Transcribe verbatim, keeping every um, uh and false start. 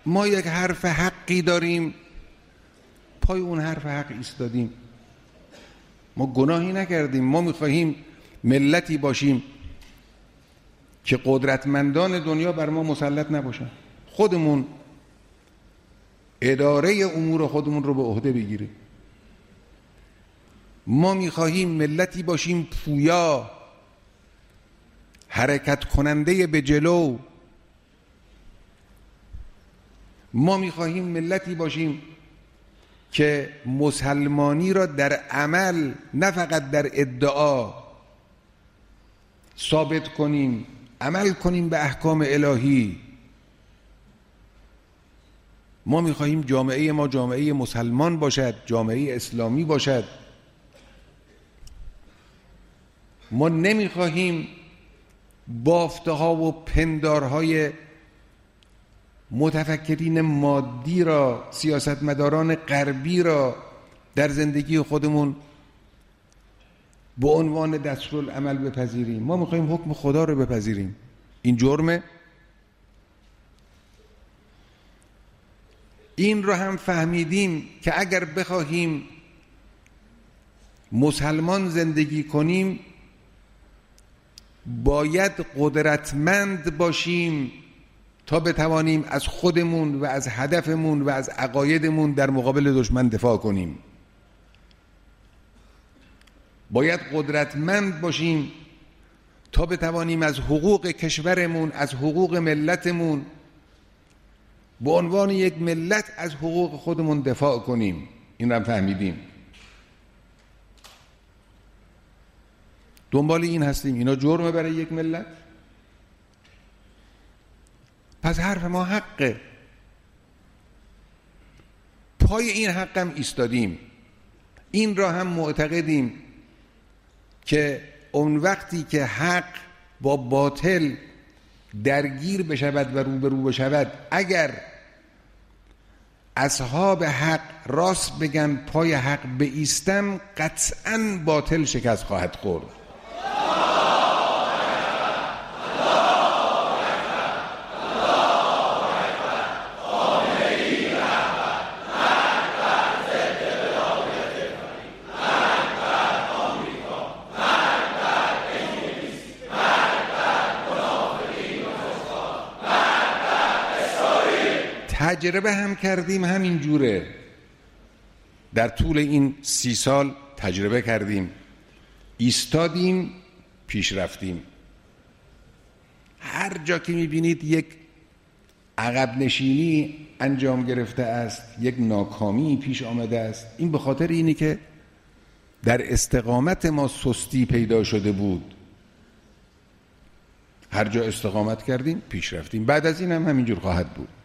ما یک حرف حقی داریم، پای اون حرف حق ایستادیم. ما گناهی نکردیم. ما میخواهیم ملتی باشیم که قدرتمندان دنیا بر ما مسلط نباشن، خودمون اداره امور خودمون رو به عهده بگیریم. ما میخواهیم ملتی باشیم پویا، حرکت کننده به جلو. ما میخواهیم ملتی باشیم که مسلمانی را در عمل نه فقط در ادعا ثابت کنیم، عمل کنیم به احکام الهی. ما میخواهیم جامعه ما جامعه مسلمان باشد، جامعه اسلامی باشد. ما نمیخواهیم بافته‌ها و پندارهای متفکرین مادی را، سیاستمداران غربی را در زندگی خودمون به عنوان دستورالعمل بپذیریم. ما میخواهیم حکم خدا رو بپذیریم. این جرمه. این رو هم فهمیدیم که اگر بخواهیم مسلمان زندگی کنیم باید قدرتمند باشیم تا بتوانیم از خودمون و از هدفمون و از عقایدمون در مقابل دشمن دفاع کنیم. باید قدرتمند باشیم تا بتوانیم از حقوق کشورمون، از حقوق ملتمون به عنوان یک ملت از حقوق خودمون دفاع کنیم. این رو فهمیدیم. دنبال این هستیم. اینا جرمه برای یک ملت؟ پس حرف ما حقه. پای این حقم ایستادیم. این را هم معتقدیم که اون وقتی که حق با باطل درگیر بشود و روبرو بشود، اگر اصحاب حق راست بگن پای حق بایستن، قطعاً باطل شکست خواهد خورد. تجربه هم کردیم همین جوره. در طول این سی سال تجربه کردیم، ایستادیم، پیش رفتیم. هر جا که میبینید یک عقب نشینی انجام گرفته است، یک ناکامی پیش آمده است، این به خاطر اینی که در استقامت ما سستی پیدا شده بود. هر جا استقامت کردیم پیش رفتیم. بعد از این هم همینجور خواهد بود.